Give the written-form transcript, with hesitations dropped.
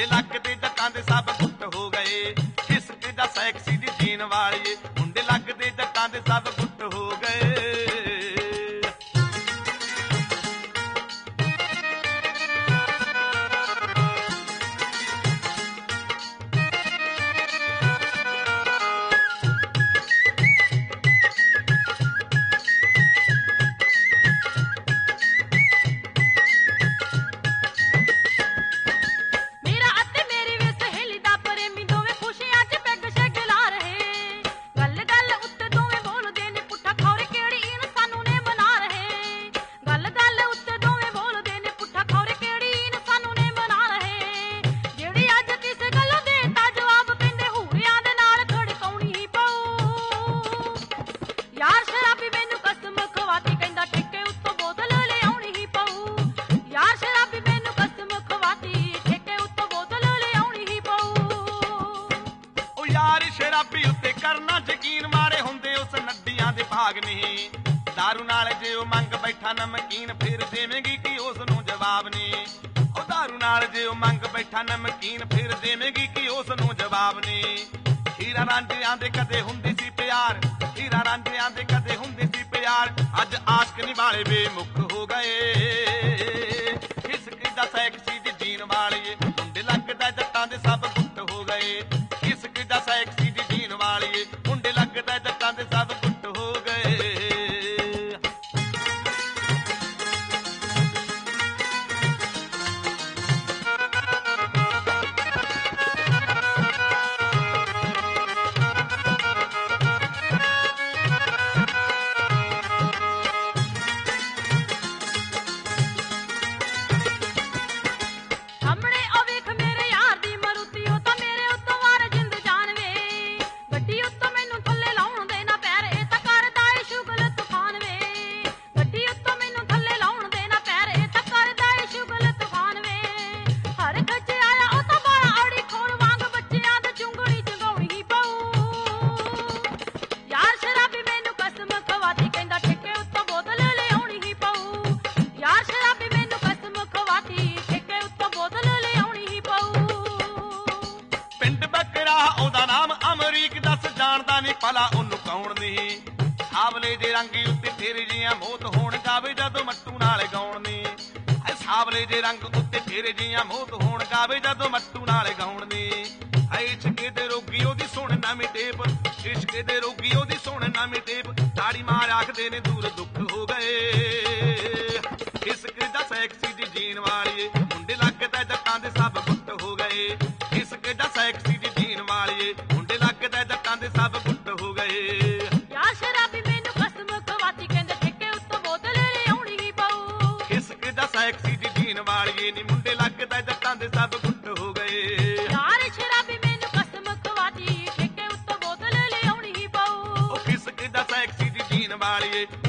ਲੱਗਦੇ ਜੱਟਾਂ ਦੇ ਸਭ ਗੁੱਟ ਹੋ ਗਏ। ਇਸ਼ਕ ਦਾ ਸੈਕਸੀ ਦੀ ਜੀਨ ਵਾਲੀਏ ਮੁੰਡੇ ਲੱਗਦੇ ਜੱਟਾਂ ਦੇ ਸਭ ਗੁੱਟ ਹੋ ਗਏ। ਸ਼ਰਾਬੀ ਉੱਤੇ ਕਰਨਾ ਯਕੀਨ ਮਾਰੇ ਹੁੰਦੇ ਉਸ ਨੱਡੀਆਂ ਦੇ ਭਾਗ ਨਹੀਂ। ਦਾਰੂ ਨਾਲ ਜੇ ਉਹ ਮੰਗ ਬੈਠਾ ਨਮਕੀਨ ਫਿਰ ਦੇਵੇਂਗੀ ਕਿ ਉਸ ਨੂੰ ਜਵਾਬ ਨਹੀਂ। ਉਹ ਦਾਰੂ ਨਾਲ ਜੇ ਉਹ ਮੰਗ ਬੈਠਾ ਨਮਕੀਨ ਫਿਰ ਦੇਵੇਂਗੀ ਕਿ ਉਸ ਨੂੰ ਜਵਾਬ ਨਹੀਂ। ਹੀਰਾ ਰਾਂਝਿਆਂ ਦੇ ਕਦੇ ਹੁੰਦੀ ਸੀ ਪਿਆਰ, ਹੀਰਾ ਰਾਂਝਿਆਂ ਦੇ ਕਦੇ ਹੁੰਦੀ ਸੀ ਪਿਆਰ, ਅੱਜ ਆਸ਼ਕ ਨਿਵਾਲੇ ਬੇਮੁਖ ਹੋ ਗਏ। ਇਸ਼ਕ ਦਾ ਸੈਕਸੀ ਦੀ ਜੀਨ ਵਾਲੀਏ ਮੁੰਡੇ ਲੱਗਦਾ ਜੱਟਾਂ ਦੇ ਸਭ ਗੁੱਟ ਹੋ ਗਏ। ਇਸ਼ਕ ਦਾ ਸੈਕਸੀ ਦੀ ਜੀਨ ਵਾਲੀਏ ਮੁੰਡੇ ਲੱਗਦਾ ਜੱਟਾਂ ਦੇ ਸਭ ਗੁੱਟ ਹੋ ਗਏ। ਉਹਦਾ ਨਾਮ ਅਮਰੀਕ ਦੱਸ ਜਾਣਦਾ ਨੀ ਭਲਾ ਉਹਨੂੰ ਕੌਣ ਨਹੀਂ। ਸਾਵਲੇ ਦੇ ਰੰਗ ਉੱਤੇ ਤੇਰੇ ਜੀਆਂ ਮੋਤ ਹੋਣ ਗਾਵੇ ਜਦੋਂ ਮੱਟੂ ਨਾਲ ਗਾਉਣ ਨੀ। ਸਾਵਲੇ ਦੇ ਰੰਗ ਉੱਤੇ ਤੇਰੇ ਜੀਆਂ ਮੋਤ ਹੋਣ ਗਾਵੇ ਜਦੋਂ ਮੱਟੂ ਨਾਲ ਗਾਉਣ ਨੀ। ਇਸ਼ਕੇ ਦੇ ਰੋਗੀ ਉਹਦੀ ਸੁਣ ਨਵੀਂ ਟੇਪ, ਇਸ਼ਕੇ ਦੇ ਰੋਗੀ ਉਹਦੀ ਸੁਣ ਨਵੀਂ ਟੇਪ, ਤਾੜੀ ਮਾਰ ਆਖਦੇ ਨੇ ਦੂਰ ਦੁੱਖ ਹੋ ਗਏ। ਇਸ਼ਕ ਦਾ ਸੈਕਸੀ ਦੀ ਜੀਨ ਵਾਲੀਏ ਮੁੰਡੇ ਲੱਗਦਾ ਜੱਟਾਂ ਦੇ ਸਭ ਗੁੱਟ ਹੋ ਗਏ। ਇਸ਼ਕ ਦਾ ਸੈਕਸੀ ਦੀ ਜੀਨ ਵਾਲੀਏ ਮੁੰਡੇ ਲੱਗਦਾ ਜੱਟਾਂ ਦੇ ਸਭ ਗੁੱਟ ਹੋ ਗਏ। ਯਾਰ ਸ਼ਰਾਬੀ ਮੈਨੂੰ ਕਸਮ ਖਵਾਤੀ ਕਹਿੰਦੇ ਠੇਕੇ ਉੱਤੋਂ ਬੋਤਲ ਲਿਆਉਣੀ ਹੀ ਪਊ। ਇਸ਼ਕ ਦਾ ਸੈਕਸੀ ਦੀ ਜੀਨ ਵਾਲੀਏ ਨੀ ਮੁੰਡੇ ਲੱਗਦਾ ਜੱਟਾਂ ਦੇ ਸਭ ਗੁੱਟ ਹੋ ਗਏ। ਯਾਰ ਸ਼ਰਾਬੀ ਮੈਨੂੰ ਕਸਮ ਖਵਾਤੀ ਠੇਕੇ ਉੱਤੋਂ ਬੋਤਲ ਲਿਆਉਣੀ ਹੀ ਪਊ। ਉਹ ਇਸ਼ਕ ਦਾ ਸੈਕਸੀ ਦੀ ਜੀਨ ਵਾਲੀਏ